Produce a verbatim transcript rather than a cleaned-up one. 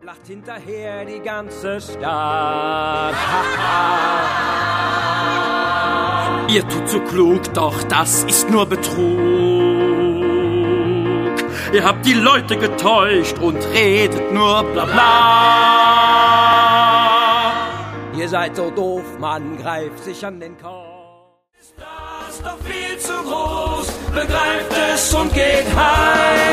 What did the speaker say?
lacht hinterher die ganze Stadt. Ihr tut so klug, doch das ist nur Betrug. Ihr habt die Leute getäuscht und redet nur bla bla. Ihr seid so doof, man greift sich an den Kopf. Ist das doch viel zu groß, begreift es und geht heim.